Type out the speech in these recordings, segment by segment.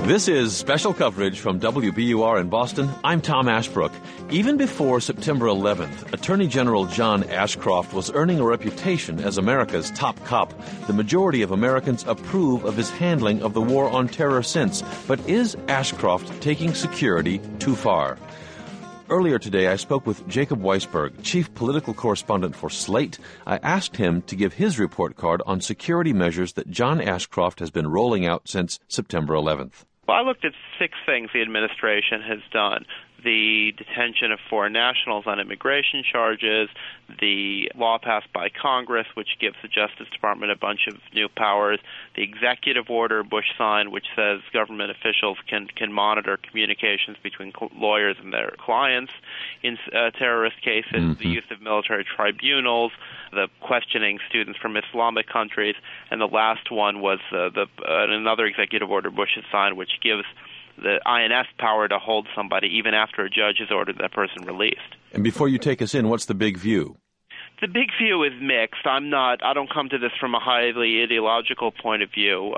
This is special coverage from WBUR in Boston. I'm Tom Ashbrook. Even before September 11th, Attorney General John Ashcroft was earning a reputation as America's top cop. The majority of Americans approve of his handling of the war on terror since. But is Ashcroft taking security too far? Earlier today, I spoke with Jacob Weisberg, chief political correspondent for Slate. I asked him to give his report card on security measures that John Ashcroft has been rolling out since September 11th. Well, I looked at 6 things the administration has done. The detention of foreign nationals on immigration charges, the law passed by Congress, which gives the Justice Department a bunch of new powers, the executive order Bush signed, which says government officials can monitor communications between lawyers and their clients in terrorist cases, the use of military tribunals, the questioning students from Islamic countries, and the last one was another executive order Bush has signed, which gives the INS power to hold somebody even after a judge has ordered that person released. And before you take us in, what's the big view? The big view is mixed. I don't come to this from a highly ideological point of view.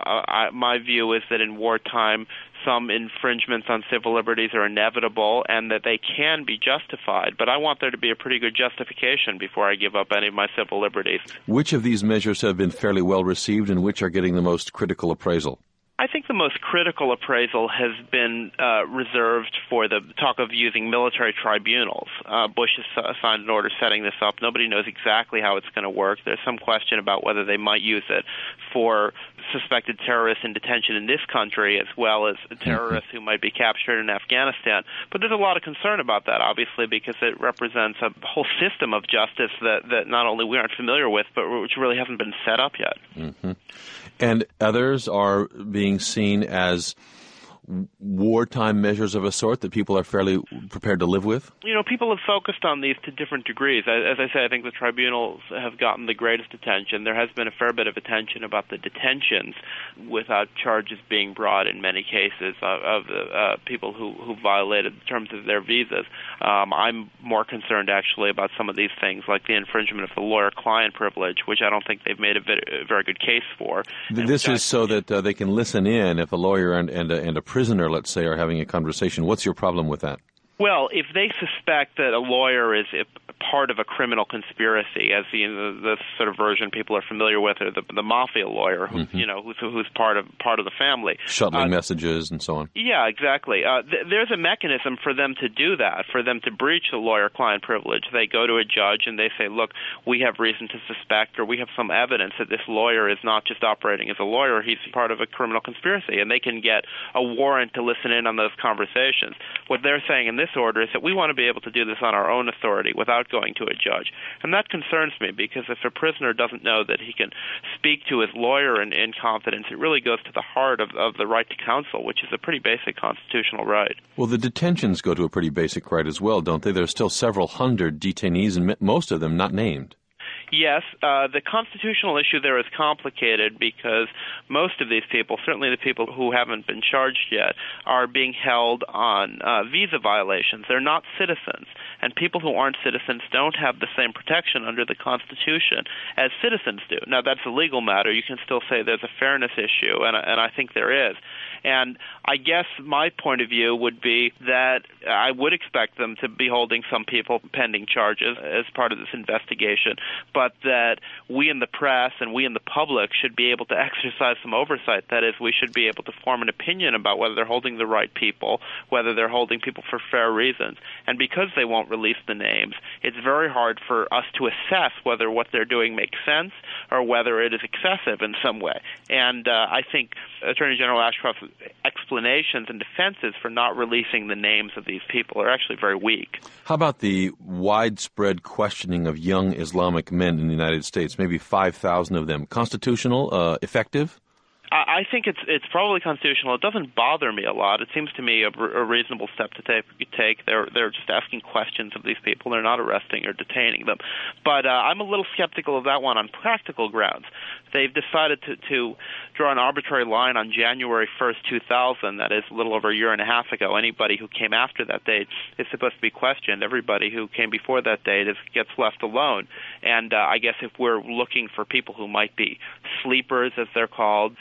My view is that in wartime, some infringements on civil liberties are inevitable and that they can be justified. But I want there to be a pretty good justification before I give up any of my civil liberties. Which of these measures have been fairly well received and which are getting the most critical appraisal? I think the most critical appraisal has been reserved for the talk of using military tribunals. Bush has signed an order setting this up. Nobody knows exactly how it's going to work. There's some question about whether they might use it for suspected terrorists in detention in this country as well as terrorists who might be captured in Afghanistan. But there's a lot of concern about that, obviously, because it represents a whole system of justice that not only we aren't familiar with, but which really hasn't been set up yet. And others are being seen as wartime measures of a sort that people are fairly prepared to live with? You know, people have focused on these to different degrees. As I say, I think the tribunals have gotten the greatest attention. There has been a fair bit of attention about the detentions without charges being brought in many cases of people who violated the terms of their visas. I'm more concerned, actually, about some of these things, like the infringement of the lawyer-client privilege, which I don't think they've made a very good case for. This is so that they can listen in if a lawyer and a prisoner, let's say, are having a conversation. What's your problem with that? Well, if they suspect that a lawyer is part of a criminal conspiracy, as the sort of version people are familiar with, or the mafia lawyer, who's part of the family, shuttling messages and so on. Yeah, exactly. There's a mechanism for them to do that, for them to breach the lawyer-client privilege. They go to a judge and they say, "Look, we have reason to suspect, or we have some evidence that this lawyer is not just operating as a lawyer; he's part of a criminal conspiracy," and they can get a warrant to listen in on those conversations. What they're saying in this order is that we want to be able to do this on our own authority without going to a judge. And that concerns me, because if a prisoner doesn't know that he can speak to his lawyer in confidence, it really goes to the heart of the right to counsel, which is a pretty basic constitutional right. Well, the detentions go to a pretty basic right as well, don't they? There's still several hundred detainees, and most of them not named. Yes, the constitutional issue there is complicated because most of these people, certainly the people who haven't been charged yet, are being held on visa violations. They're not citizens, and people who aren't citizens don't have the same protection under the Constitution as citizens do. Now, that's a legal matter. You can still say there's a fairness issue, and I think there is. And I guess my point of view would be that I would expect them to be holding some people pending charges as part of this investigation, but that we in the press and we in the public should be able to exercise some oversight. That is, we should be able to form an opinion about whether they're holding the right people, whether they're holding people for fair reasons. And because they won't release the names, it's very hard for us to assess whether what they're doing makes sense or whether it is excessive in some way. And I think Attorney General Ashcroft's explanations and defenses for not releasing the names of these people are actually very weak. How about the widespread questioning of young Islamic men in the United States, maybe 5,000 of them? Constitutional, effective? I think it's probably constitutional. It doesn't bother me a lot. It seems to me a reasonable step to take. They're just asking questions of these people. They're not arresting or detaining them. But I'm a little skeptical of that one on practical grounds. They've decided to draw an arbitrary line on January 1st, 2000. That is a little over a year and a half ago. Anybody who came after that date is supposed to be questioned. Everybody who came before that date gets left alone. And I guess if we're looking for people who might be sleepers, as they're called, al-Qaeda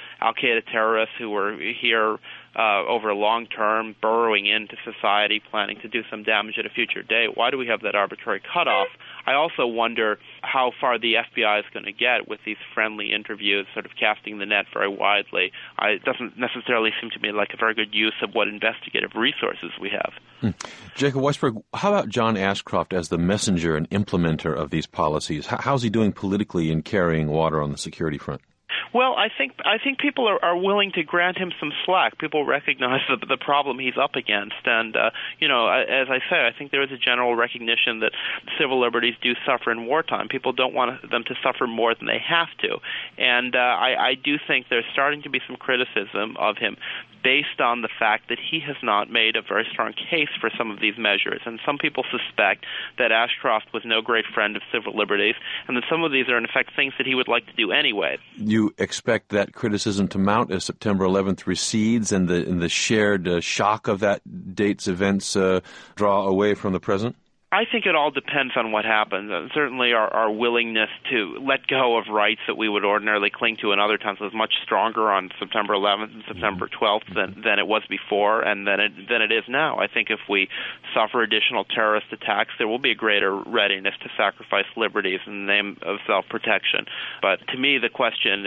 al-Qaeda terrorists who were here over a long term, burrowing into society, planning to do some damage at a future date? Why do we have that arbitrary cutoff? I also wonder how far the FBI is going to get with these friendly interviews, sort of casting the net very widely. It doesn't necessarily seem to me like a very good use of what investigative resources we have. Jacob Weisberg, how about John Ashcroft as the messenger and implementer of these policies? How's he doing politically in carrying water on the security front? Well, I think people are willing to grant him some slack. People recognize the problem he's up against, and as I say, I think there is a general recognition that civil liberties do suffer in wartime. People don't want them to suffer more than they have to, and I do think there's starting to be some criticism of him based on the fact that he has not made a very strong case for some of these measures. And some people suspect that Ashcroft was no great friend of civil liberties, and that some of these are, in effect, things that he would like to do anyway. You expect that criticism to mount as September 11th recedes and the shared shock of that date's events draw away from the present? I think it all depends on what happens. Certainly our willingness to let go of rights that we would ordinarily cling to in other times was much stronger on September 11th and September 12th than it was before and than it is now. I think if we suffer additional terrorist attacks, there will be a greater readiness to sacrifice liberties in the name of self-protection. But to me, the question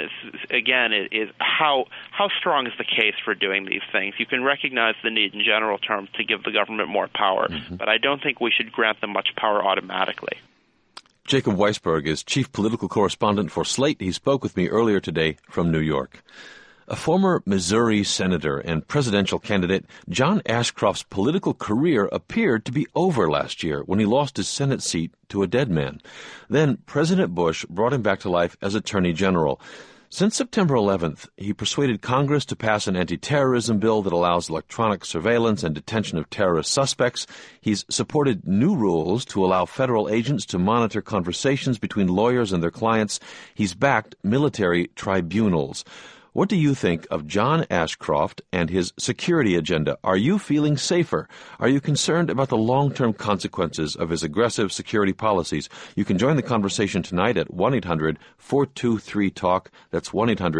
is how strong is the case for doing these things? You can recognize the need in general terms to give the government more power, but I don't think we should grant them much power automatically. Jacob Weisberg is chief political correspondent for Slate. He spoke with me earlier today from New York. A former Missouri senator and presidential candidate, John Ashcroft's political career appeared to be over last year when he lost his Senate seat to a dead man. Then President Bush brought him back to life as Attorney General. Since September 11th, he persuaded Congress to pass an anti-terrorism bill that allows electronic surveillance and detention of terrorist suspects. He's supported new rules to allow federal agents to monitor conversations between lawyers and their clients. He's backed military tribunals. What do you think of John Ashcroft and his security agenda? Are you feeling safer? Are you concerned about the long-term consequences of his aggressive security policies? You can join the conversation tonight at 1-800-423-TALK. That's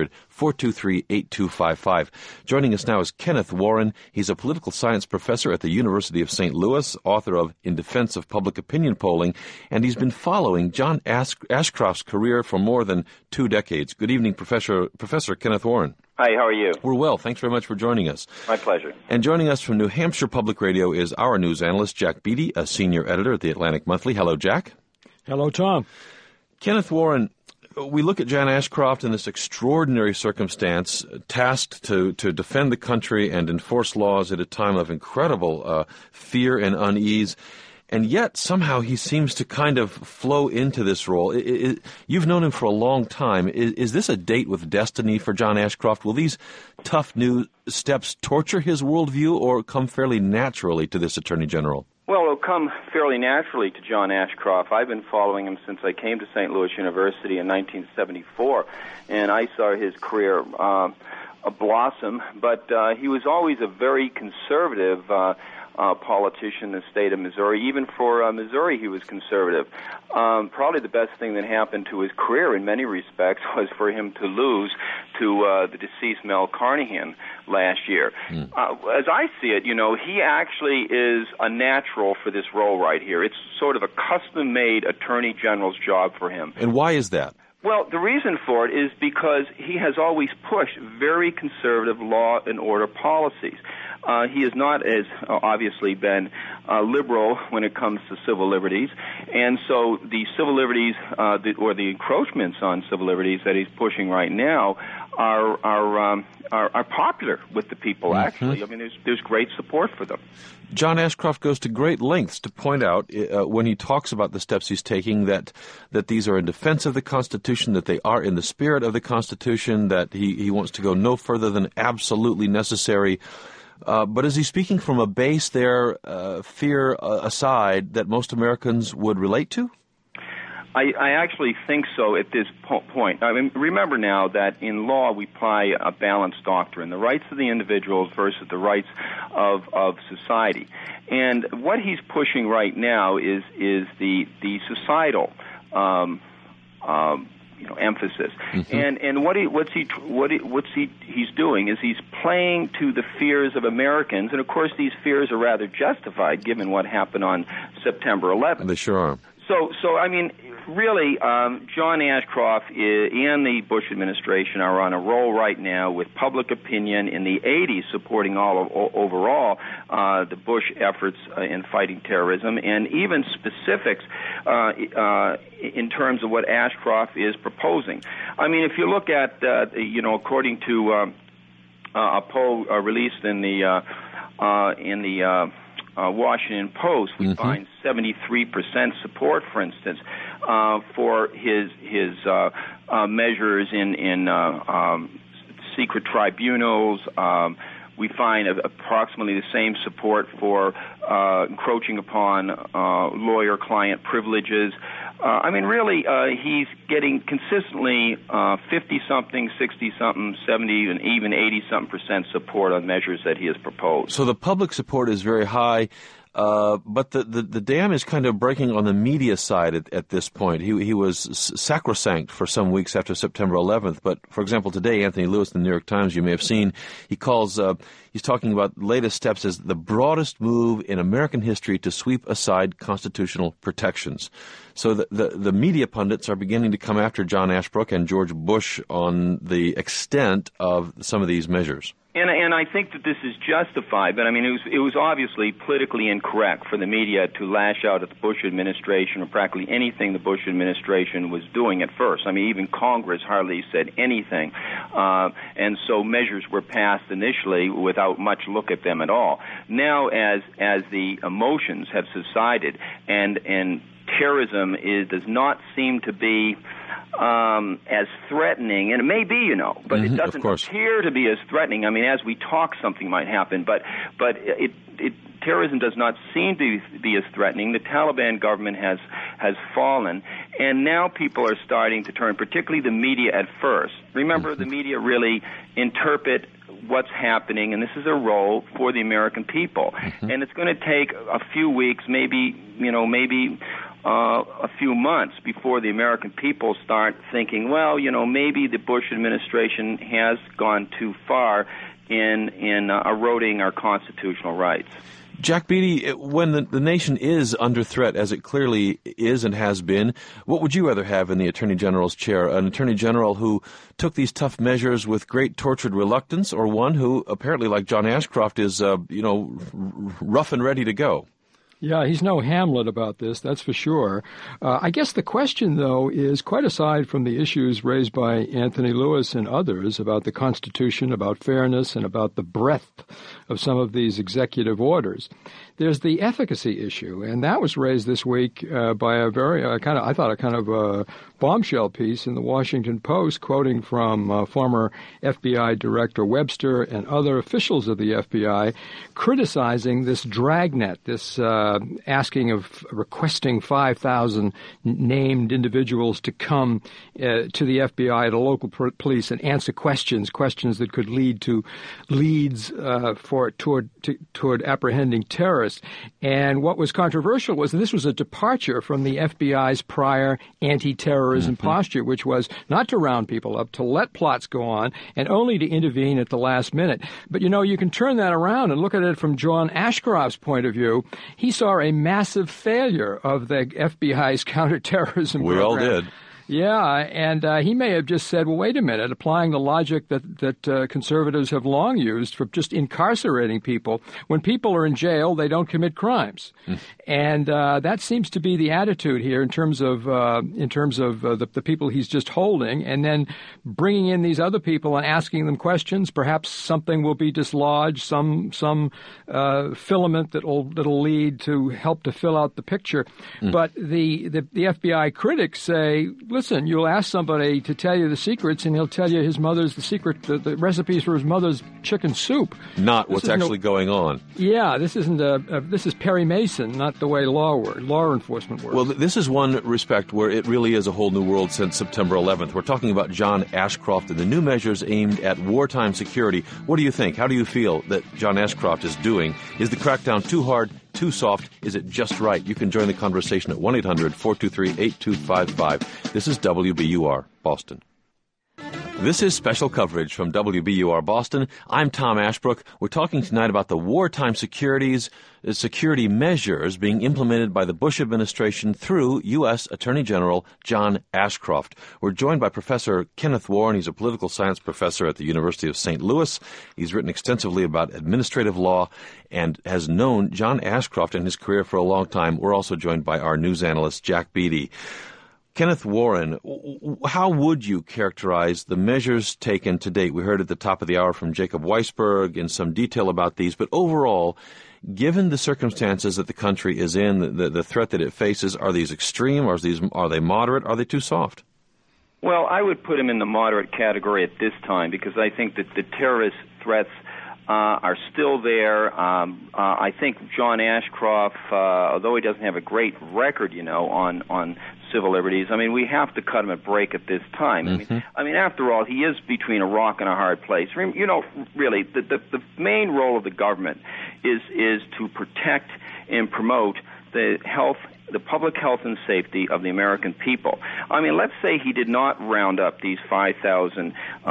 1-800-423-8255. Joining us now is Kenneth Warren. He's a political science professor at the University of St. Louis, author of In Defense of Public Opinion Polling, and he's been following John Ashcroft's career for more than 2 decades. Good evening, Professor Kenneth Warren. Hi, how are you? We're well. Thanks very much for joining us. My pleasure. And joining us from New Hampshire Public Radio is our news analyst, Jack Beatty, a senior editor at the Atlantic Monthly. Hello, Jack. Hello, Tom. Kenneth Warren, we look at John Ashcroft in this extraordinary circumstance, tasked to defend the country and enforce laws at a time of incredible fear and unease. And yet, somehow, he seems to kind of flow into this role. You've known him for a long time. Is this a date with destiny for John Ashcroft? Will these tough new steps torture his worldview or come fairly naturally to this Attorney General? Well, it'll come fairly naturally to John Ashcroft. I've been following him since I came to St. Louis University in 1974, and I saw his career blossom. But he was always a very conservative politician in the state of Missouri. Even for Missouri, he was conservative. Probably the best thing that happened to his career in many respects was for him to lose to the deceased Mel Carnahan last year. As I see it, he actually is a natural for this role right here. It's sort of a custom-made Attorney General's job for him. And why is that? Well, the reason for it is because he has always pushed very conservative law and order policies. He has not as obviously been liberal when it comes to civil liberties, and so the civil liberties or the encroachments on civil liberties that he's pushing right now are popular with the people. Actually, I mean, there's great support for them. John Ashcroft goes to great lengths to point out when he talks about the steps he's taking that these are in defense of the Constitution, that they are in the spirit of the Constitution, that he wants to go no further than absolutely necessary. But is he speaking from a base there, fear aside, that most Americans would relate to? I actually think so at this point. I mean, remember now that in law we apply a balanced doctrine, the rights of the individuals versus the rights of society. And what he's pushing right now is the societal emphasis. And what's he's doing is he's playing to the fears of Americans, and of course these fears are rather justified given what happened on September 11th. They sure are. So I mean, really, John Ashcroft and the Bush administration are on a roll right now with public opinion in the 80s supporting overall the Bush efforts in fighting terrorism, and even specifics in terms of what Ashcroft is proposing. I mean, if you look at, according to a poll released in the Washington Post, we find 73% support, for instance, for his measures in secret tribunals. We find approximately the same support for encroaching upon lawyer-client privileges. I mean, really, he's getting consistently 50-something, 60-something, 70, and even 80-something % support on measures that he has proposed. So the public support is very high, but the dam is kind of breaking on the media side at this point. He was sacrosanct for some weeks after September 11th, but, for example, today, Anthony Lewis, the New York Times, you may have seen, he's talking about latest steps as the broadest move in American history to sweep aside constitutional protections. So the media pundits are beginning to come after John Ashbrook and George Bush on the extent of some of these measures. And I think that this is justified, but I mean, it was obviously politically incorrect for the media to lash out at the Bush administration or practically anything the Bush administration was doing at first. I mean, even Congress hardly said anything, and so measures were passed initially without much look at them at all. Now, as the emotions have subsided and terrorism does not seem to be as threatening, and it may be, but it doesn't appear to be as threatening. I mean, as we talk, something might happen, but terrorism does not seem to be as threatening. The Taliban government has fallen, and now people are starting to turn, particularly the media at first. Remember, the media really interpret what's happening, and this is a role for the American people. And it's going to take a few weeks, maybe a few months before the American people start thinking, well, maybe the Bush administration has gone too far in eroding our constitutional rights. Jack Beatty, when the nation is under threat, as it clearly is and has been, what would you rather have in the Attorney General's chair? An Attorney General who took these tough measures with great tortured reluctance, or one who, apparently like John Ashcroft, is, rough and ready to go? Yeah, he's no Hamlet about this, that's for sure. I guess the question, though, is quite aside from the issues raised by Anthony Lewis and others about the Constitution, about fairness, and about the breadth of some of these executive orders, there's the efficacy issue, and that was raised this week by a very bombshell piece in the Washington Post, quoting from former FBI Director Webster and other officials of the FBI, criticizing this dragnet, this requesting 5,000 named individuals to come to the FBI, to local police, and answer questions that could lead to leads toward apprehending terrorists. And what was controversial was that this was a departure from the FBI's prior anti-terrorism posture, which was not to round people up, to let plots go on, and only to intervene at the last minute. But, you can turn that around and look at it from John Ashcroft's point of view. He saw a massive failure of the FBI's counterterrorism program. We all did. Yeah, and he may have just said, well, wait a minute, applying the logic that conservatives have long used for just incarcerating people. When people are in jail, they don't commit crimes. And that seems to be the attitude here in terms of the people he's just holding, and then bringing in these other people and asking them questions. Perhaps something will be dislodged, some filament that'll lead to help to fill out the picture. But the FBI critics say, listen, you'll ask somebody to tell you the secrets, and he'll tell you the recipes for his mother's chicken soup. Not what's actually going on. Yeah, this is Perry Mason, not the way law enforcement works. Well, this is one respect where it really is a whole new world since September 11th. We're talking about John Ashcroft and the new measures aimed at wartime security. What do you think? How do you feel that John Ashcroft is doing? Is the crackdown too hard, too soft? Is it just right? You can join the conversation at 1-800-423-8255. This is WBUR, Boston. This is special coverage from WBUR Boston. I'm Tom Ashbrook. We're talking tonight about the wartime security measures being implemented by the Bush administration through U.S. Attorney General John Ashcroft. We're joined by Professor Kenneth Warren. He's a political science professor at the University of St. Louis. He's written extensively about administrative law and has known John Ashcroft in his career for a long time. We're also joined by our news analyst, Jack Beatty. Kenneth Warren, how would you characterize the measures taken to date? We heard at the top of the hour from Jacob Weisberg in some detail about these, but overall, given the circumstances that the country is in, the threat that it faces, are these extreme, are they moderate, are they too soft? Well, I would put them in the moderate category at this time because I think that the terrorist threats are still there. I think John Ashcroft, although he doesn't have a great record, on civil liberties, we have to cut him a break at this time. Mm-hmm. I mean, after all, he is between a rock and a hard place. Really, the main role of the government is to protect and promote the public health and safety of the American people. Let's say he did not round up these 5,000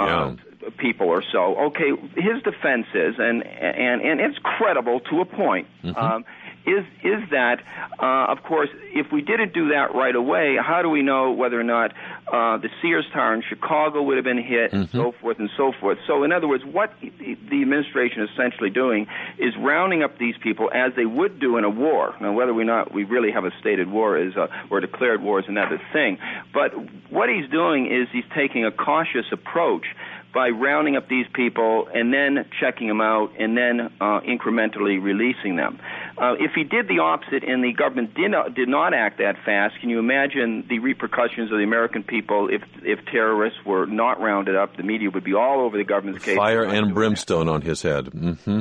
people or so. Okay, his defense is, and it's credible to a point, mm-hmm. Is that, of course, if we didn't do that right away, how do we know whether or not the Sears Tower in Chicago would have been hit, mm-hmm. and so forth and so forth? So, in other words, what the administration is essentially doing is rounding up these people as they would do in a war. Now, whether or not we really have a stated war or declared war is another thing. But what he's doing is he's taking a cautious approach by rounding up these people and then checking them out and then incrementally releasing them. If he did the opposite and the government did not act that fast, can you imagine the repercussions of the American people if terrorists were not rounded up? The media would be all over the government's case. Fire and brimstone on his head. Mm-hmm.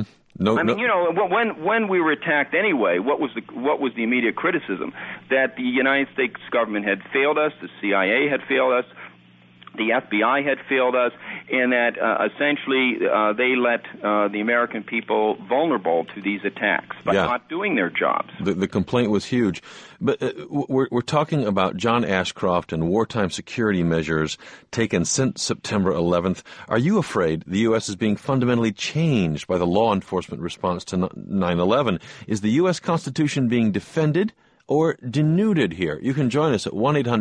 When we were attacked anyway, what was the immediate criticism? That the United States government had failed us, the CIA had failed us, the FBI had failed us, and that essentially they let the American people vulnerable to these attacks by not doing their jobs. The complaint was huge. But we're talking about John Ashcroft and wartime security measures taken since September 11th. Are you afraid the U.S. is being fundamentally changed by the law enforcement response to 9/11? Is the U.S. Constitution being defended or denuded here? You can join us at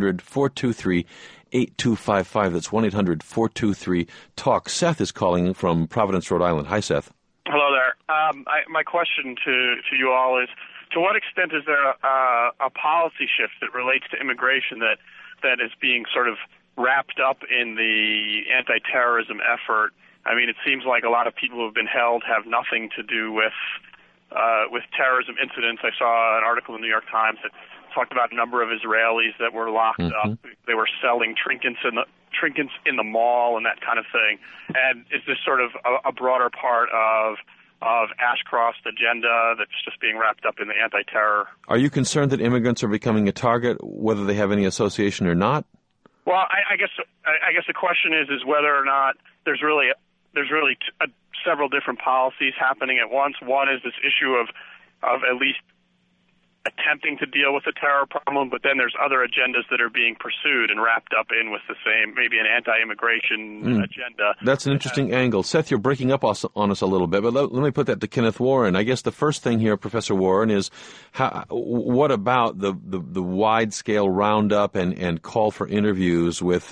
1-800-423-8255. That's 1-800-423-TALK. Seth is calling from Providence, Rhode Island. Hi, Seth. Hello there. My question to you all is, to what extent is there a policy shift that relates to immigration that is being sort of wrapped up in the anti-terrorism effort? It seems like a lot of people who have been held have nothing to do with terrorism incidents. I saw an article in the New York Times that talked about a number of Israelis that were locked mm-hmm. up. They were selling trinkets in the mall and that kind of thing. And is this sort of a broader part of Ashcroft's agenda that's just being wrapped up in the anti-terror? Are you concerned that immigrants are becoming a target, whether they have any association or not? Well, I guess the question is whether or not there's really several different policies happening at once. One is this issue of at least attempting to deal with the terror problem, but then there's other agendas that are being pursued and wrapped up in with the same, maybe an anti-immigration agenda. That's an interesting angle. Seth, you're breaking up on us a little bit, but let me put that to Kenneth Warren. I guess the first thing here, Professor Warren, is what about the wide-scale roundup and call for interviews with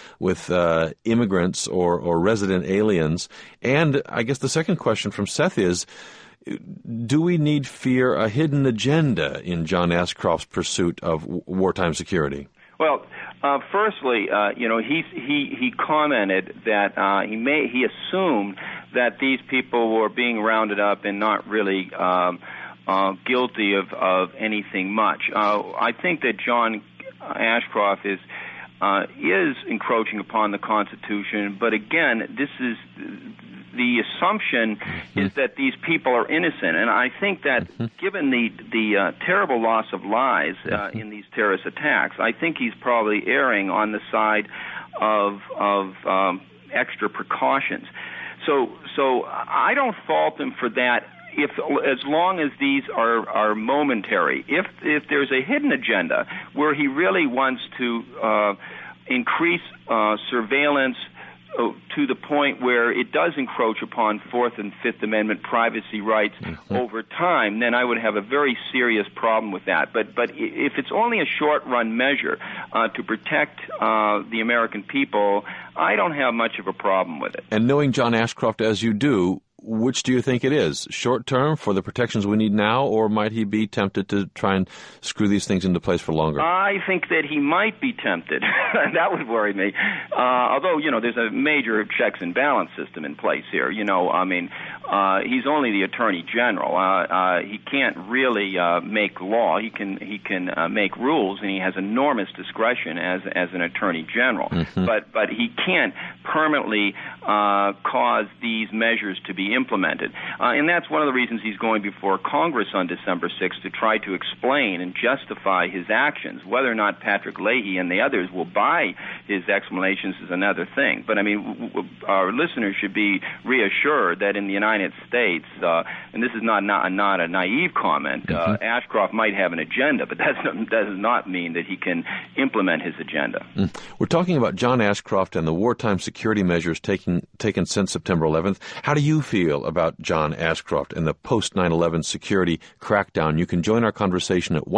immigrants or resident aliens? And I guess the second question from Seth is, do we need fear a hidden agenda in John Ashcroft's pursuit of wartime security? Well, firstly, he commented that he assumed that these people were being rounded up and not really guilty of anything much. I think that John Ashcroft is encroaching upon the Constitution, but again, this is the assumption is that these people are innocent, and I think that given the terrible loss of lives in these terrorist attacks, I think he's probably erring on the side of extra precautions. So I don't fault him for that as long as these are momentary. If there's a hidden agenda where he really wants to increase surveillance to the point where it does encroach upon Fourth and Fifth Amendment privacy rights over time, then I would have a very serious problem with that. But if it's only a short-run measure to protect the American people, I don't have much of a problem with it. And knowing John Ashcroft as you do, which do you think it is? Short-term for the protections we need now, or might he be tempted to try and screw these things into place for longer? I think that he might be tempted. That would worry me. Although, there's a major checks and balance system in place here. He's only the Attorney General. He can't really make law. He can make rules, and he has enormous discretion as an Attorney General. But he can't permanently cause these measures to be implemented. And that's one of the reasons he's going before Congress on December 6th to try to explain and justify his actions. Whether or not Patrick Leahy and the others will buy his explanations is another thing. But, our listeners should be reassured that in the United States, and this is not a naive comment, Ashcroft might have an agenda, but that does not mean that he can implement his agenda. We're talking about John Ashcroft and the wartime security measures taken since September 11th. How do you feel about John Ashcroft and the post-9/11 security crackdown? You can join our conversation at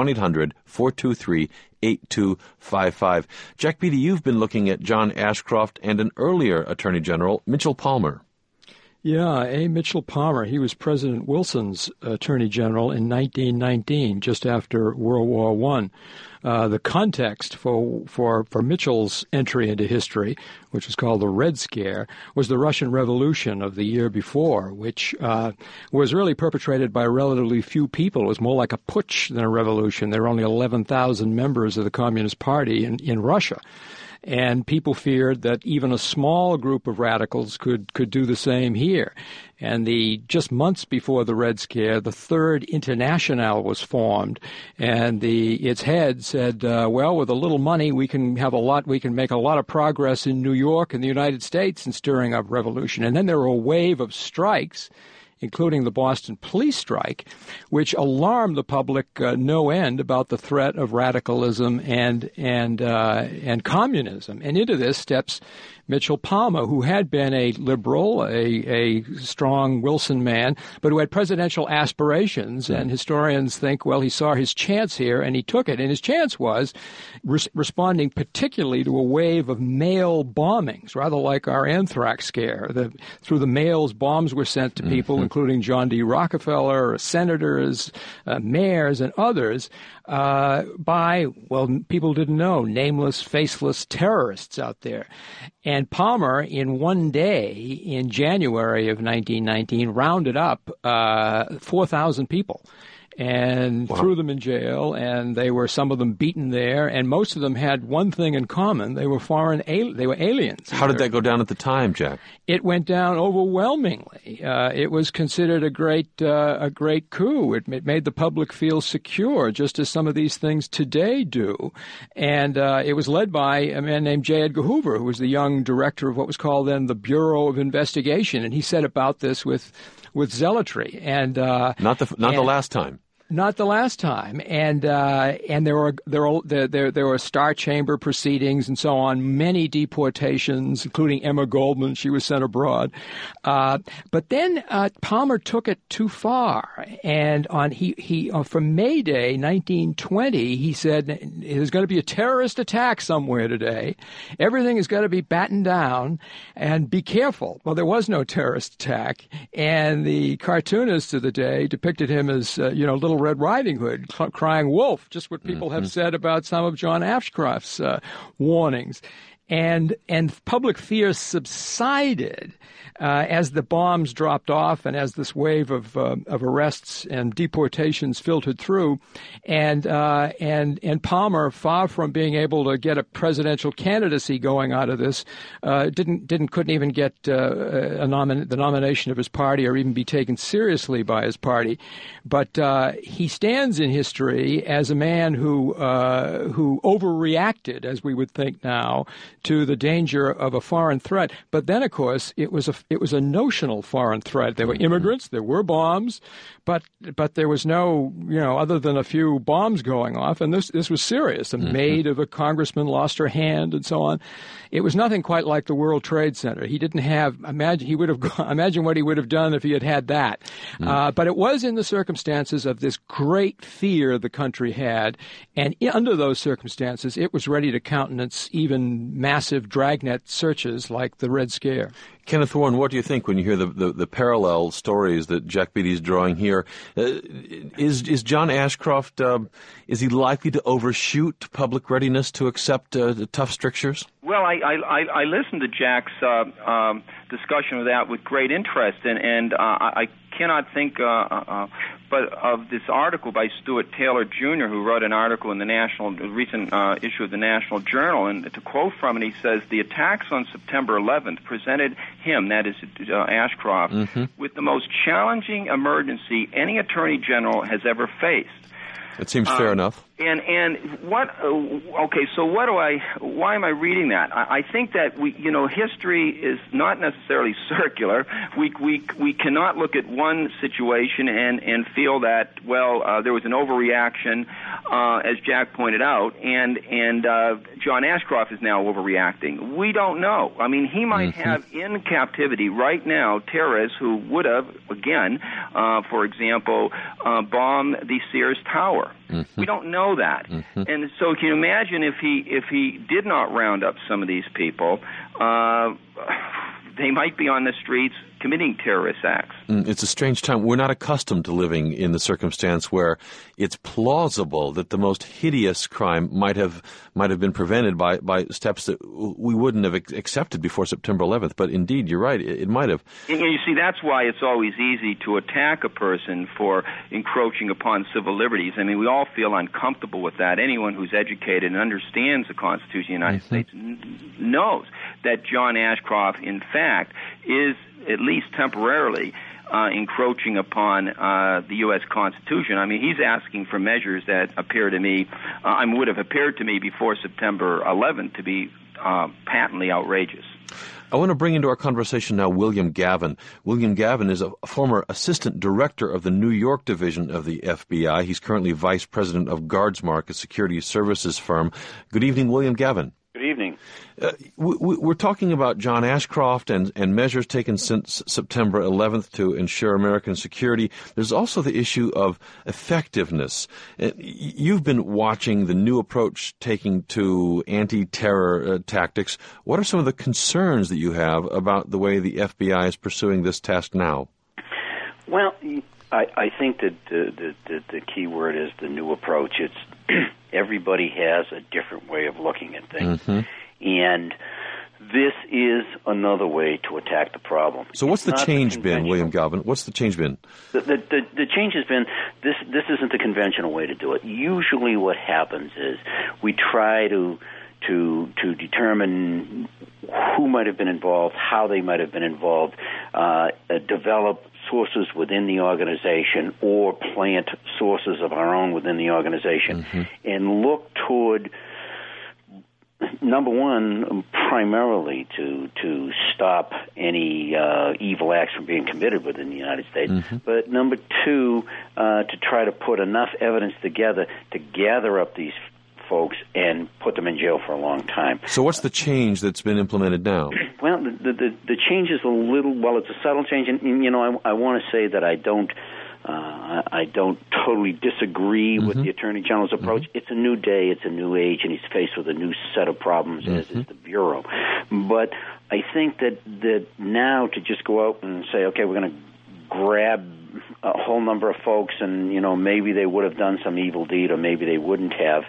1-800-423-8255. Jack Beatty, you've been looking at John Ashcroft and an earlier Attorney General, Mitchell Palmer. Yeah, A. Mitchell Palmer. He was President Wilson's Attorney General in 1919, just after World War I. The context for Mitchell's entry into history, which was called the Red Scare, was the Russian Revolution of the year before, which was really perpetrated by relatively few people. It was more like a putsch than a revolution. There were only 11,000 members of the Communist Party in Russia. And people feared that even a small group of radicals could do the same here. And just months before the Red Scare, the Third International was formed, and its head said, well, with a little money, we can make a lot of progress in New York and the United States in stirring up revolution. And then there were a wave of strikes, including the Boston police strike, which alarmed the public no end about the threat of radicalism and communism. And into this steps Mitchell Palmer, who had been a liberal, a strong Wilson man, but who had presidential aspirations. And historians think, well, he saw his chance here, and he took it. And his chance was responding particularly to a wave of mail bombings, rather like our anthrax scare. Through the mails, bombs were sent to people, including John D. Rockefeller, senators, mayors, and others, by, well, people didn't know, nameless, faceless terrorists out there. And Palmer, in one day, in January of 1919, rounded up 4,000 people and threw them in jail, and some of them beaten there, and most of them had one thing in common: they were they were aliens. How did that go down at the time, Jack? It went down overwhelmingly. It was considered a great coup. It made the public feel secure, just as some of these things today do. And it was led by a man named J. Edgar Hoover, who was the young director of what was called then the Bureau of Investigation, and he set about this with zealotry. And not the last time. Not the last time, and there were Star Chamber proceedings and so on, many deportations, including Emma Goldman. She was sent abroad, but then Palmer took it too far, and from May Day 1920, he said there's going to be a terrorist attack somewhere today. Everything is going to be battened down, and be careful. Well, there was no terrorist attack, and the cartoonists of the day depicted him as Little Red Riding Hood, crying wolf, just what people have said about some of John Ashcroft's warnings. And public fear subsided as the bombs dropped off and as this wave of arrests and deportations filtered through, and Palmer, far from being able to get a presidential candidacy going out of this, couldn't even get the nomination of his party or even be taken seriously by his party. But he stands in history as a man who overreacted, as we would think now, to the danger of a foreign threat. But then, of course, it was a notional foreign threat. There were immigrants, there were bombs, but there was no, other than a few bombs going off, and this was serious. A maid of a congressman lost her hand, and so on. It was nothing quite like the World Trade Center. He didn't have imagine what he would have done if he had that. But it was in the circumstances of this great fear the country had, and under those circumstances, it was ready to countenance even massive dragnet searches like the Red Scare. Kenneth Warren, what do you think when you hear the parallel stories that Jack Beatty's drawing here? Is John Ashcroft, is he likely to overshoot public readiness to accept the tough strictures? Well, I listened to Jack's discussion of that with great interest, and I cannot think but of this article by Stuart Taylor Jr., who wrote an article in the recent issue of the National Journal, and to quote from it, he says, "The attacks on September 11th presented him," that is Ashcroft, "with the most challenging emergency any Attorney General has ever faced." It seems fair enough. And what? Okay, so why am I reading that? I think that history is not necessarily circular. We cannot look at one situation and feel that there was an overreaction, as Jack pointed out, and John Ashcroft is now overreacting. We don't know. I mean, he might have in captivity right now terrorists who would have, again, for example, bombed the Sears Tower. We don't know that. And so can you imagine if he did not round up some of these people, they might be on the streets committing terrorist acts. It's a strange time. We're not accustomed to living in the circumstance where it's plausible that the most hideous crime might have been prevented by steps that we wouldn't have accepted before September 11th. But indeed, you're right. It might have. And you see, that's why it's always easy to attack a person for encroaching upon civil liberties. I mean, we all feel uncomfortable with that. Anyone who's educated and understands the Constitution of the United States knows that John Ashcroft, in fact, is at least temporarily encroaching upon the U.S. Constitution. I mean, he's asking for measures that appear to me, would have appeared to me before September 11th to be patently outrageous. I want to bring into our conversation now William Gavin. William Gavin is a former assistant director of the New York division of the FBI. He's currently vice president of Guardsmark, a security services firm. Good evening, William Gavin. Good evening. We're talking about John Ashcroft and measures taken since September 11th to ensure American security. There's also the issue of effectiveness. You've been watching the new approach taking to anti-terror tactics. What are some of the concerns that you have about the way the FBI is pursuing this task now? Well, I think that the key word is the new approach. It's everybody has a different way of looking at things. And this is another way to attack the problem. So what's the change been, William Gavin? What's the change been? The change has been this isn't the conventional way to do it. Usually what happens is we try to determine who might have been involved, how they might have been involved, develop sources within the organization or plant sources of our own within the organization and look toward, number one, primarily to stop any evil acts from being committed within the United States, but number two, to try to put enough evidence together to gather up these folks and put them in jail for a long time. So what's the change that's been implemented now? Well, the change is a little, it's a subtle change, and I want to say that I don't totally disagree with the Attorney General's approach. It's a new day, it's a new age, and he's faced with a new set of problems, as is the Bureau. But I think that now to just go out and say, okay, we're going to grab a whole number of folks and, maybe they would have done some evil deed or maybe they wouldn't have,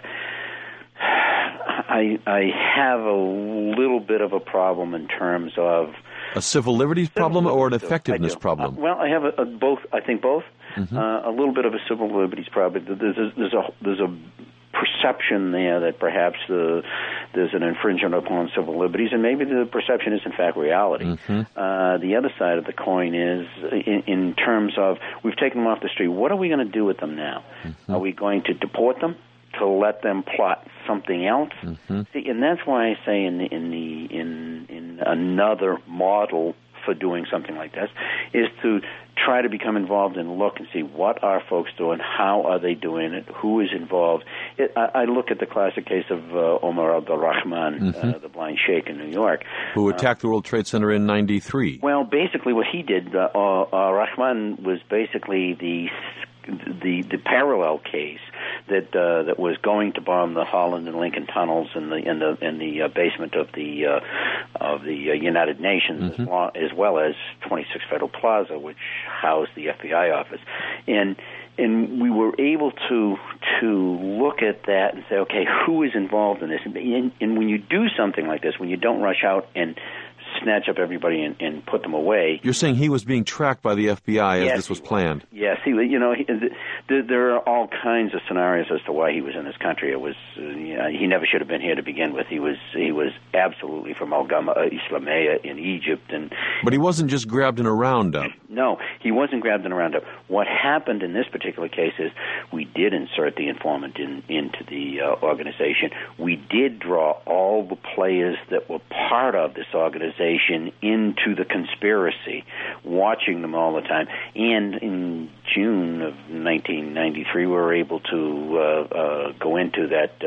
I have a little bit of a problem in terms of a civil liberties problem or an effectiveness problem. Well, I have both. I think both. A little bit of a civil liberties problem. There's a perception there that perhaps there's an infringement upon civil liberties, and maybe the perception is in fact reality. The other side of the coin is in terms of we've taken them off the street. What are we going to do with them now? Are we going to deport them? to let them plot something else. Mm-hmm. See, and that's why I say in another model for doing something like this is to try to become involved and look and see what are folks doing, how are they doing it, who is involved. I look at the classic case of Omar Abdul-Rahman, the blind sheikh in New York. Who attacked the World Trade Center in 93. Well, basically what he did, Rahman was basically the parallel case that was going to bomb the Holland and Lincoln tunnels in the basement of the United Nations, as well as 26 Federal Plaza, which housed the FBI office, and we were able to look at that and say, okay, who is involved in this? And when you do something like this, when you don't rush out and snatch up everybody and put them away. You're saying he was being tracked by the FBI as this was planned. Yes, there are all kinds of scenarios as to why he was in this country. It was he never should have been here to begin with. He was absolutely from Al-Gama Islamiyah in Egypt, but he wasn't just grabbed in a roundup. No, he wasn't grabbed in a roundup. What happened in this particular case is we did insert the informant into the organization. We did draw all the players that were part of this organization into the conspiracy, watching them all the time. And in June of 1993, we were able to go into that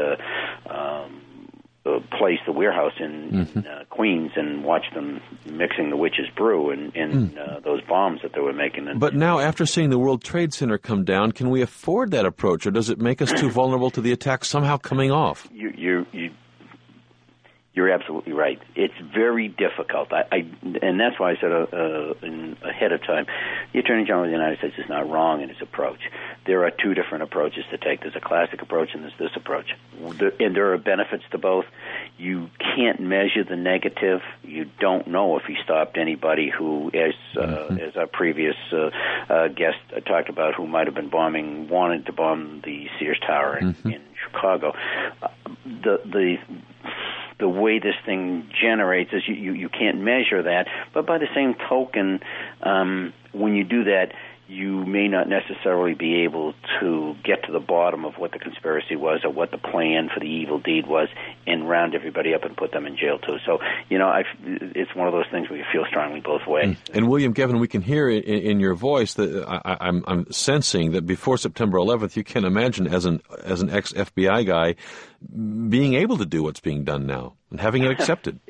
place, the warehouse in Queens, and watch them mixing the witch's brew and those bombs that they were making. But now, after seeing the World Trade Center come down, can we afford that approach, or does it make us too vulnerable to the attack somehow coming off? You're absolutely right. It's very difficult, and that's why I said ahead of time, the Attorney General of the United States is not wrong in his approach. There are two different approaches to take. There's a classic approach and there's this approach, and there are benefits to both. You can't measure the negative. You don't know if he stopped anybody who, as our previous guest talked about, who might have been wanted to bomb the Sears Tower in Chicago. The way this thing generates is you can't measure that, but by the same token, when you do that, you may not necessarily be able to get to the bottom of what the conspiracy was or what the plan for the evil deed was and round everybody up and put them in jail too. So, it's one of those things where you feel strongly both ways. And William Gavin, we can hear in your voice that I'm sensing that before September 11th, you can imagine as an ex-FBI guy being able to do what's being done now and having it accepted.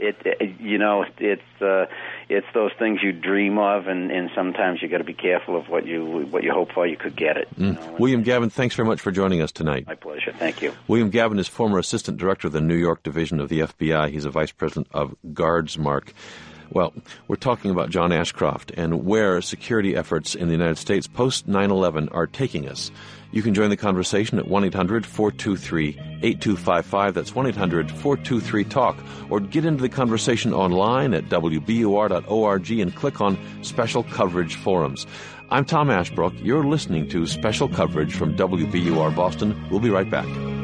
It's those things you dream of, and sometimes you got to be careful of what you hope for. You could get it. William Gavin, thanks very much for joining us tonight. My pleasure. Thank you. William Gavin is former assistant director of the New York division of the FBI. He's a vice president of Guardsmark. Well, we're talking about John Ashcroft and where security efforts in the United States post 9/11 are taking us. You can join the conversation at 1-800-423-8255. That's 1-800-423-TALK. Or get into the conversation online at WBUR.org and click on Special Coverage Forums. I'm Tom Ashbrook. You're listening to Special Coverage from WBUR Boston. We'll be right back.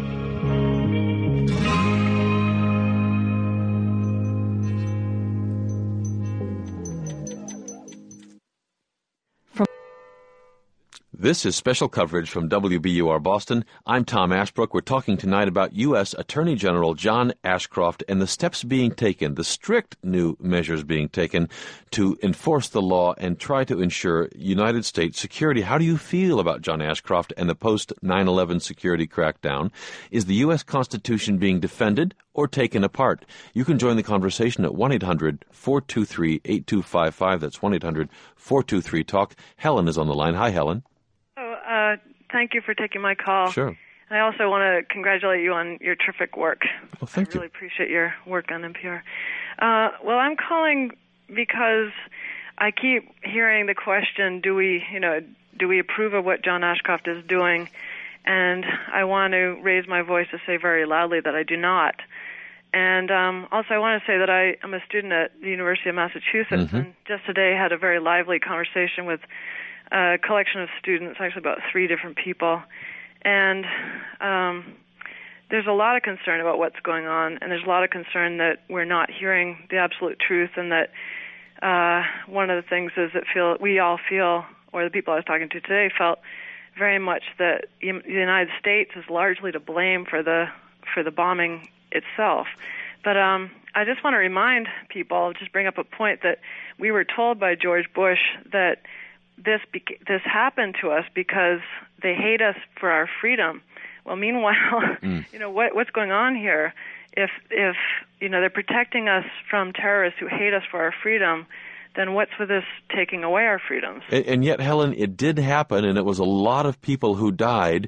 This is Special Coverage from WBUR Boston. I'm Tom Ashbrook. We're talking tonight about U.S. Attorney General John Ashcroft and the steps being taken, the strict new measures being taken to enforce the law and try to ensure United States security. How do you feel about John Ashcroft and the post-9/11 security crackdown? Is the U.S. Constitution being defended or taken apart? You can join the conversation at 1-800-423-8255. That's 1-800-423-TALK. Helen is on the line. Hi, Helen. Thank you for taking my call. Sure. I also want to congratulate you on your terrific work. Well, thank you. I really appreciate your work on NPR. Well, I'm calling because I keep hearing the question, do we approve of what John Ashcroft is doing? And I want to raise my voice to say very loudly that I do not. And also I want to say that I am a student at the University of Massachusetts, and just today had a very lively conversation with a collection of students, actually about 3 different people. And there's a lot of concern about what's going on, and there's a lot of concern that we're not hearing the absolute truth, and that one of the things is that we all feel, or the people I was talking to today felt, very much that the United States is largely to blame for the bombing itself. But I just want to remind people, just bring up a point that we were told by George Bush that this happened to us because they hate us for our freedom. Well, meanwhile, what's going on here? If they're protecting us from terrorists who hate us for our freedom, then what's with this taking away our freedoms? And yet, Helen, it did happen, and it was a lot of people who died.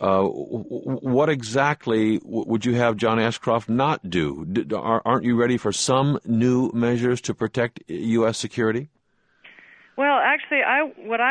What exactly would you have John Ashcroft not do? Aren't you ready for some new measures to protect U.S. security? Well, actually, what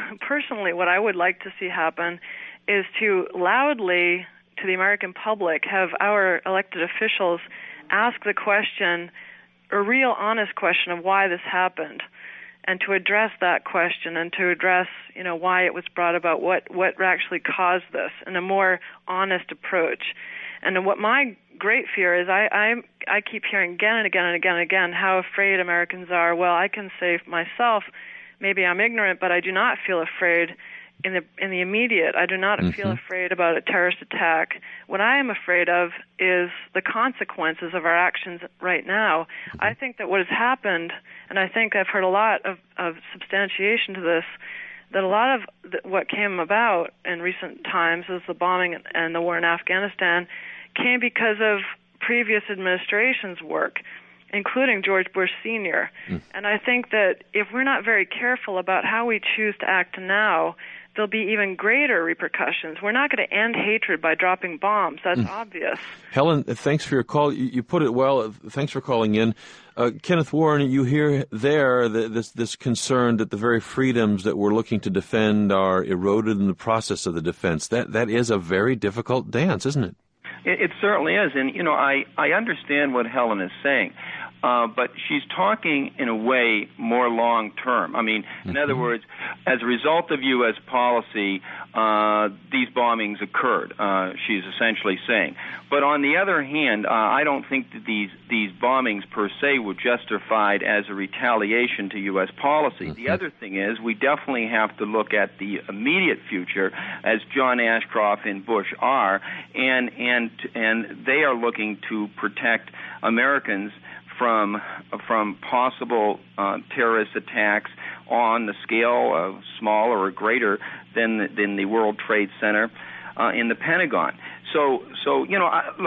I would like to see happen is to loudly, to the American public, have our elected officials ask the question, a real honest question of why this happened, and to address that question and to address, why it was brought about, what actually caused this, in a more honest approach. And what my great fear is, I keep hearing again and again and again and again how afraid Americans are. Well, I can say myself, maybe I'm ignorant, but I do not feel afraid in the immediate. I do not feel afraid about a terrorist attack. What I am afraid of is the consequences of our actions right now. I think that what has happened, and I think I've heard a lot of substantiation to this, that a lot of what came about in recent times as the bombing and the war in Afghanistan came because of previous administrations' work, including George Bush Sr. And I think that if we're not very careful about how we choose to act now, there'll be even greater repercussions. We're not going to end hatred by dropping bombs. That's obvious. Helen, thanks for your call. You put it well. Thanks for calling in. Kenneth Warren, you hear there this concern that the very freedoms that we're looking to defend are eroded in the process of the defense. That is a very difficult dance, isn't it? It certainly is. And, I understand what Helen is saying. But she's talking in a way more long term. I mean, in other words, as a result of U.S. policy, these bombings occurred, she's essentially saying. But on the other hand, I don't think that these bombings per se were justified as a retaliation to U.S. policy. The other thing is we definitely have to look at the immediate future, as John Ashcroft and Bush are, and they are looking to protect Americans from possible terrorist attacks on the scale of smaller or greater than the World Trade Center in the Pentagon. So you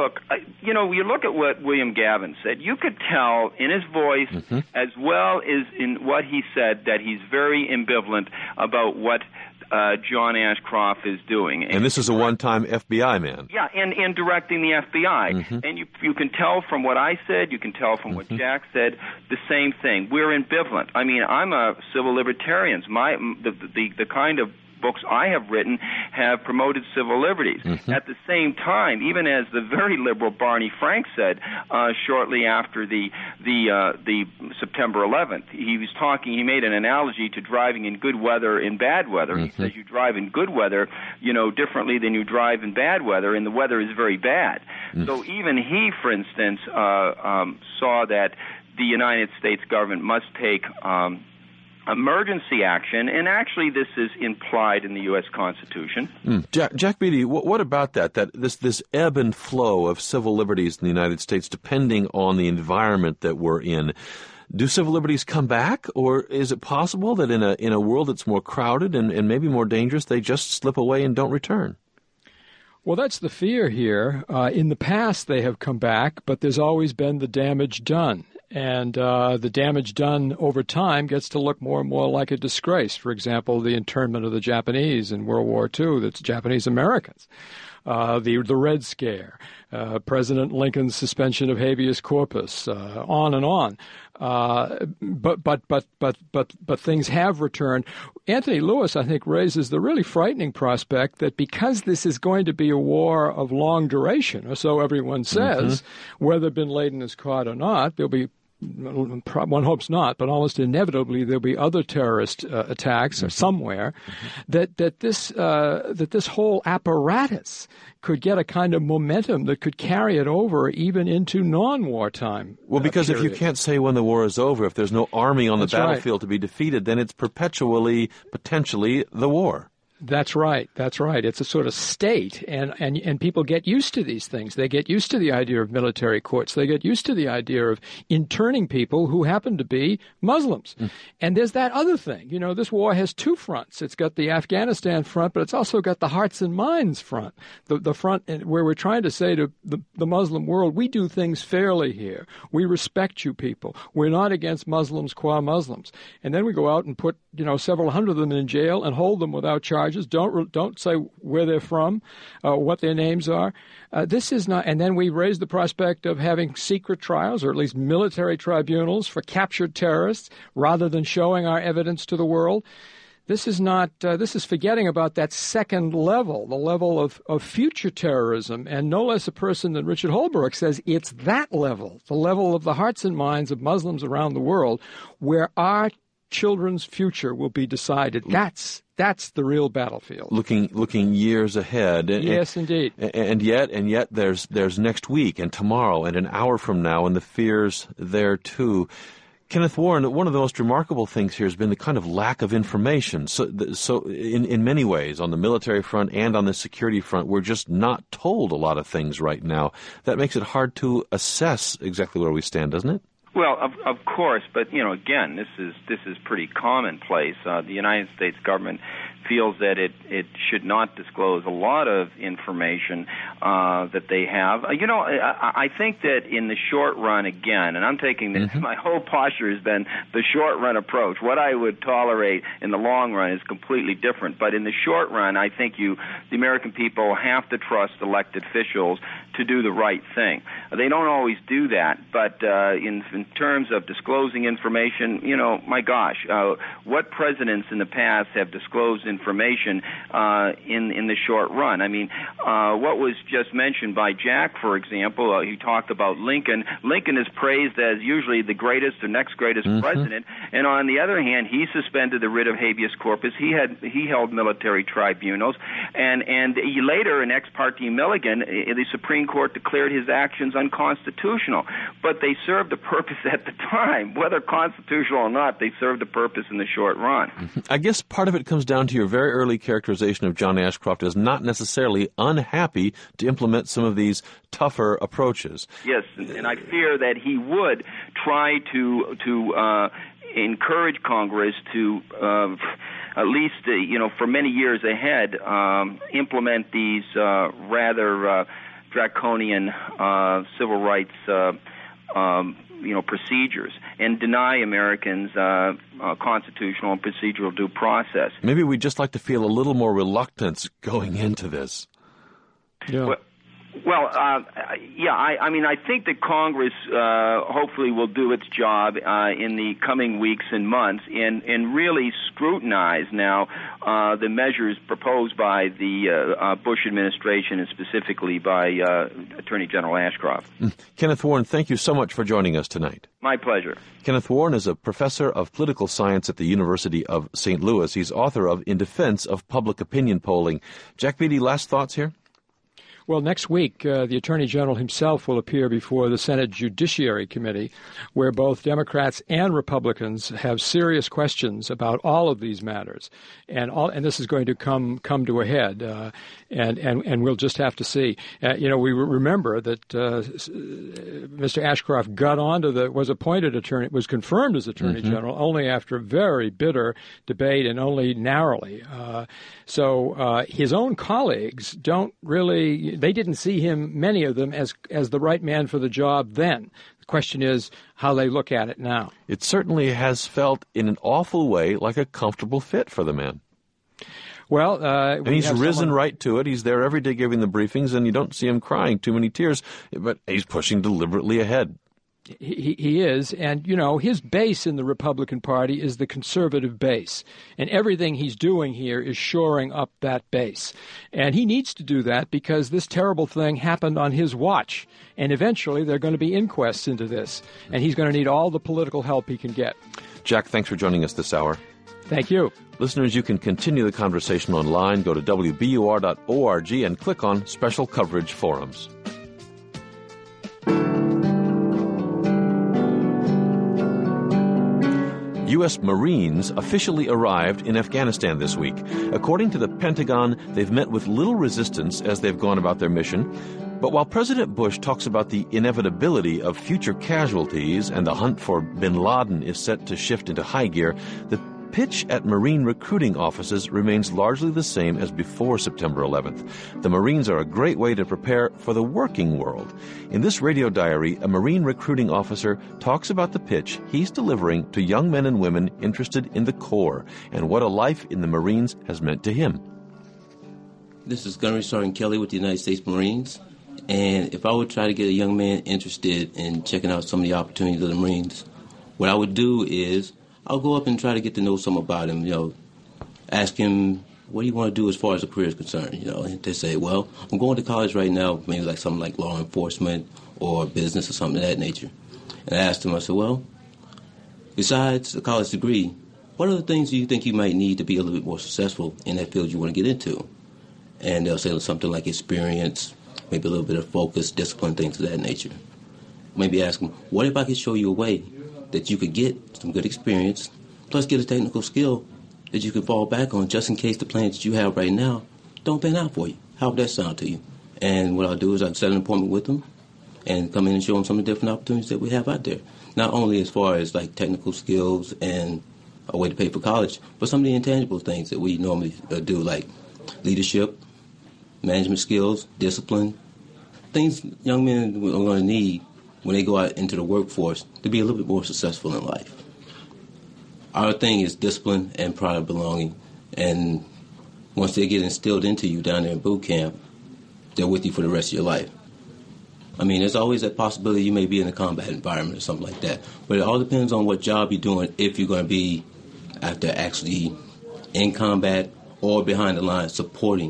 look at what William Gavin said. You could tell in his voice as well as in what he said that he's very ambivalent about what John Ashcroft is doing. And this is a one-time FBI man. Yeah, and directing the FBI. And you can tell from what I said, you can tell from what Jack said, the same thing. We're ambivalent. I mean, I'm a civil libertarian. The kind of books I have written have promoted civil liberties. At the same time, even as the very liberal Barney Frank said shortly after the September 11th, he made an analogy to driving in good weather and bad weather. He says you drive in good weather, differently than you drive in bad weather, and the weather is very bad. So even he, for instance, saw that the United States government must take emergency action, and actually this is implied in the U.S. Constitution. Jack Beatty, what about that this ebb and flow of civil liberties in the United States depending on the environment that we're in? Do civil liberties come back, or is it possible that in a world that's more crowded and maybe more dangerous, they just slip away and don't return? Well, that's the fear here. In the past, they have come back, but there's always been the damage done. And the damage done over time gets to look more and more like a disgrace. For example, the internment of the Japanese in World War II, that's Japanese Americans. The Red Scare, President Lincoln's suspension of habeas corpus, on and on. But things have returned. Anthony Lewis, I think, raises the really frightening prospect that because this is going to be a war of long duration, or so everyone says, whether bin Laden is caught or not, there'll be, one hopes not, but almost inevitably there'll be other terrorist attacks somewhere. That this whole apparatus could get a kind of momentum that could carry it over even into non-wartime. Well, because period. If you can't say when the war is over, if there's no army on the battlefield to be defeated, then it's perpetually, potentially, the war. That's right. That's right. It's a sort of state, and people get used to these things. They get used to the idea of military courts. They get used to the idea of interning people who happen to be Muslims. And there's that other thing. You know, this war has two fronts. It's got the Afghanistan front, but it's also got the hearts and minds front. The front where we're trying to say to the Muslim world, we do things fairly here. We respect you people. We're not against Muslims qua Muslims. And then we go out and put, several hundred of them in jail and hold them without charge. Don't say where they're from, what their names are. This is not. And then we raise the prospect of having secret trials, or at least military tribunals for captured terrorists, rather than showing our evidence to the world. This is not. This is forgetting about that second level, the level of future terrorism, and no less a person than Richard Holbrooke says it's that level, the level of the hearts and minds of Muslims around the world, where our children's future will be decided. That's the real battlefield. Looking years ahead. Yes, indeed. And yet there's next week and tomorrow and an hour from now, and the fears there too. Kenneth Warren, one of the most remarkable things here has been the kind of lack of information. So in many ways, on the military front and on the security front, we're just not told a lot of things right now. That makes it hard to assess exactly where we stand, doesn't it? Well, of course, but again, this is pretty commonplace. The United States government feels that it should not disclose a lot of information that they have. I think that in the short run, again, and I'm taking this, my whole posture has been the short run approach. What I would tolerate in the long run is completely different. But in the short run, I think the American people have to trust elected officials to do the right thing. They don't always do that, but in terms of disclosing information, my gosh, what presidents in the past have disclosed information in the short run? I mean, what was just mentioned by Jack, for example, he talked about Lincoln. Lincoln is praised as usually the greatest or next greatest president, and on the other hand, he suspended the writ of habeas corpus. He held military tribunals, and later in Ex parte Milligan, the Supreme Court declared his actions unconstitutional, but they served a purpose at the time. Whether constitutional or not, they served a purpose in the short run. I guess part of it comes down to your very early characterization of John Ashcroft as not necessarily unhappy to implement some of these tougher approaches. Yes, and I fear that he would try to encourage Congress to at least, for many years ahead, implement these rather draconian civil rights procedures and deny Americans constitutional and procedural due process. Maybe we'd just like to feel a little more reluctance going into this. Yeah. I think that Congress hopefully will do its job in the coming weeks and months and really scrutinize now the measures proposed by the Bush administration and specifically by Attorney General Ashcroft. Kenneth Warren, thank you so much for joining us tonight. My pleasure. Kenneth Warren is a professor of political science at the University of St. Louis. He's author of In Defense of Public Opinion Polling. Jack Beatty, last thoughts here? Well, next week, the Attorney General himself will appear before the Senate Judiciary Committee, where both Democrats and Republicans have serious questions about all of these matters, and this is going to come to a head, and we'll just have to see. We remember that Mr. Ashcroft was appointed attorney, was confirmed as Attorney General only after very bitter debate and only narrowly. So his own colleagues don't really. They didn't see him, many of them, as the right man for the job then. The question is how they look at it now. It certainly has felt in an awful way like a comfortable fit for the man. Well, and he's risen right to it. He's there every day giving the briefings, and you don't see him crying too many tears, but he's pushing deliberately ahead. He is, and, his base in the Republican Party is the conservative base, and everything he's doing here is shoring up that base. And he needs to do that because this terrible thing happened on his watch, and eventually there are going to be inquests into this, and he's going to need all the political help he can get. Jack, thanks for joining us this hour. Thank you. Listeners, you can continue the conversation online. Go to WBUR.org and click on Special Coverage Forums. U.S. Marines officially arrived in Afghanistan this week. According to the Pentagon, they've met with little resistance as they've gone about their mission. But while President Bush talks about the inevitability of future casualties and the hunt for bin Laden is set to shift into high gear, the pitch at Marine recruiting offices remains largely the same as before September 11th. The Marines are a great way to prepare for the working world. In this radio diary, a Marine recruiting officer talks about the pitch he's delivering to young men and women interested in the Corps and what a life in the Marines has meant to him. This is Gunnery Sergeant Kelly with the United States Marines. And if I would try to get a young man interested in checking out some of the opportunities of the Marines, what I would do is I'll go up and try to get to know something about him, ask him, what do you want to do as far as a career is concerned, and they say, well, I'm going to college right now, maybe like something like law enforcement or business or something of that nature. And I asked him, I said, well, besides a college degree, what other things do you think you might need to be a little bit more successful in that field you want to get into? And they'll say something like experience, maybe a little bit of focus, discipline, things of that nature. Maybe ask them, what if I could show you a way that you could get some good experience, plus get a technical skill that you can fall back on just in case the plans that you have right now don't pan out for you? How would that sound to you? And what I'll do is I'll set an appointment with them and come in and show them some of the different opportunities that we have out there. Not only as far as like technical skills and a way to pay for college, but some of the intangible things that we normally do, like leadership, management skills, discipline, things young men are going to need when they go out into the workforce to be a little bit more successful in life. Our thing is discipline and pride of belonging, and once they get instilled into you down there in boot camp, they're with you for the rest of your life. I mean, there's always that possibility you may be in a combat environment or something like that, but it all depends on what job you're doing, if you're going to be after actually in combat or behind the line supporting.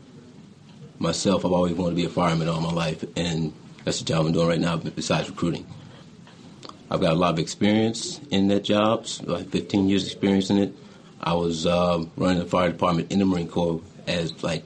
Myself, I've always wanted to be a fireman all my life, and that's the job I'm doing right now besides recruiting. I've got a lot of experience in that job, like 15 years experience in it. I was running the fire department in the Marine Corps as like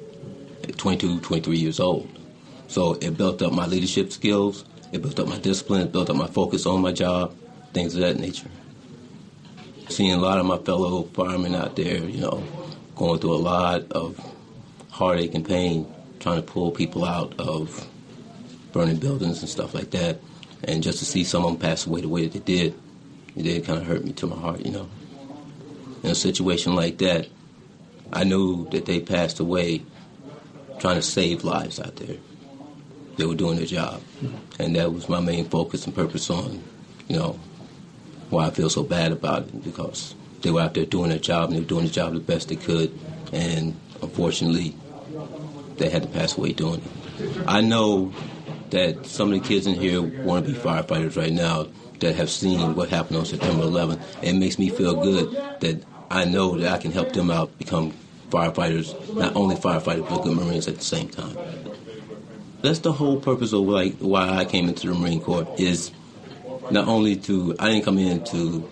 22, 23 years old. So it built up my leadership skills, it built up my discipline, it built up my focus on my job, things of that nature. Seeing a lot of my fellow firemen out there, going through a lot of heartache and pain, trying to pull people out of burning buildings and stuff like that. And just to see some of them pass away the way that they did, it did kind of hurt me to my heart, In a situation like that, I knew that they passed away trying to save lives out there. They were doing their job. And that was my main focus and purpose on, why I feel so bad about it, because they were out there doing their job, and they were doing the job the best they could. And unfortunately, they had to pass away doing it. I know that some of the kids in here want to be firefighters right now that have seen what happened on September 11th. And it makes me feel good that I know that I can help them out become firefighters, not only firefighters, but good Marines at the same time. That's the whole purpose of why I came into the Marine Corps, is not only I didn't come in to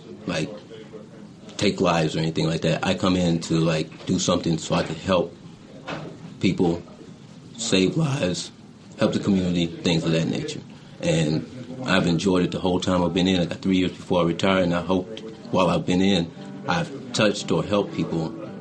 take lives or anything like that. I come in to do something so I could help people, save lives, help the community, things of that nature. And I've enjoyed it the whole time I've been in. I got 3 years before I retired, and I hope while I've been in, I've touched or helped people